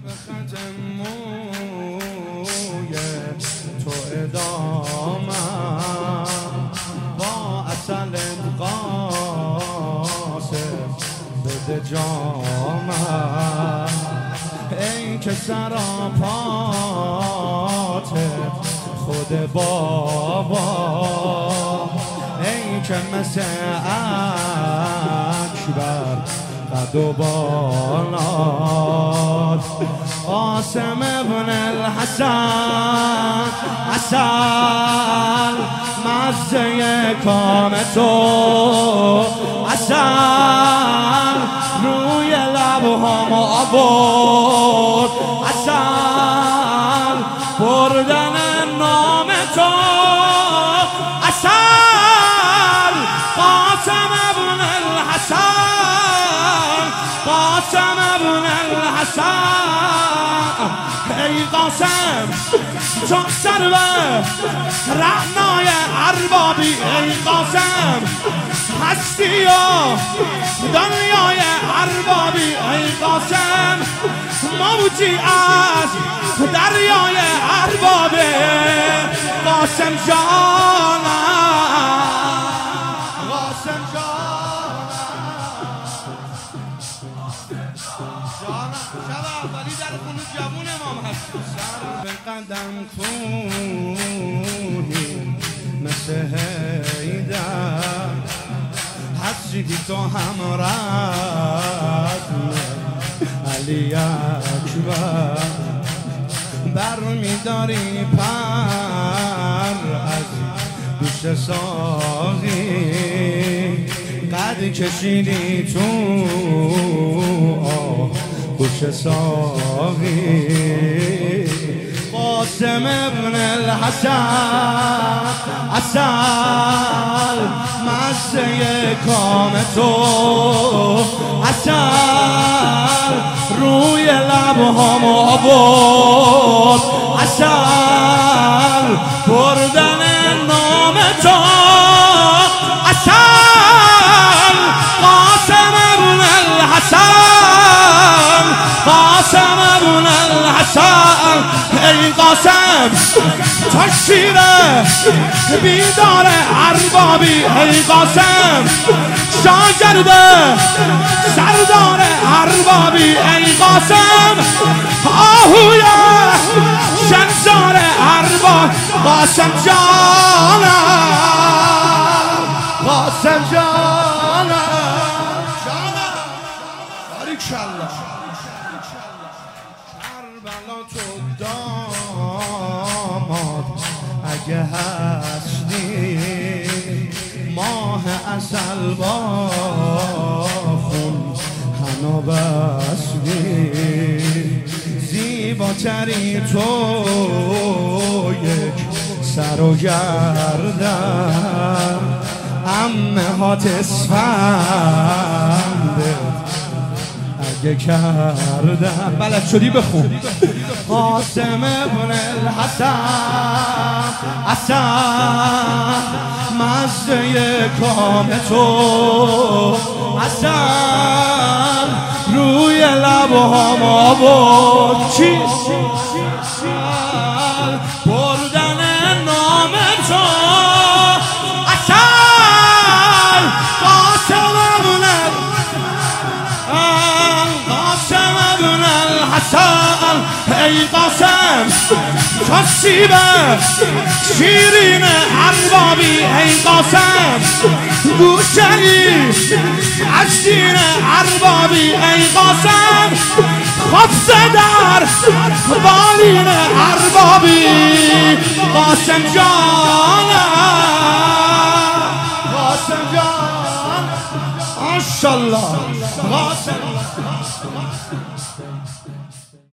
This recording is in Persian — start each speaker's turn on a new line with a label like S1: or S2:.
S1: بخجم موی تو ادامم با اصل قاسم بده جامم ای که سراپات خود بابا ای که مثل اکبر قد و بالات قاسم ابن الحسن عسل مزه کام تو عسل روی لبهام آورد عسل بردن نام تو عسل قاسم ابن الحسن قاسم ابن الحسن ای قاسم تو سرو رعنای اربابی ای قاسم هستی و دنیای اربابی ای قاسم موجی از دریای اربابی قاسم جانم قاسم جانم شب اولی در خونه جوون امام هست سر به قدم کنی مثل حیدر حسیدی تو همراه علی اکبر بر میداری پر از دوش ساقی قد کشیدی تو دوش ساقی قاسم ابن الحسن عسل مزه کام تو عسل روی لبهام آورد عسل بردن نام تو عسل قاسم ابن الحسن قاسم ابن الحسن ای قاسم تو شیر بیدار اربابی ای قاسم شاگرد سردار اربابی ای قاسم آهوی شنزار ارباب قاسم جانم قاسم جانم باریکالله کربلا تو داماد اگه هستی ماه عسل با خون هنو بستی زیباتری تو یک سر و گردن امه ها تسفنده اگه کردم بلد شدی بخون قاسم ابن الحسن عسل مزه کام تو عسل روی لبهام آورد چی؟ بردن نام تو عسل قاسم ابن حسن ای قاسم تصیبه شیرین اربابی ای قاسم گوشه‌ای از دین اربابی ای قاسم خبز در بالین اربابی قاسم جانم قاسم جان ماشاءالله قاسم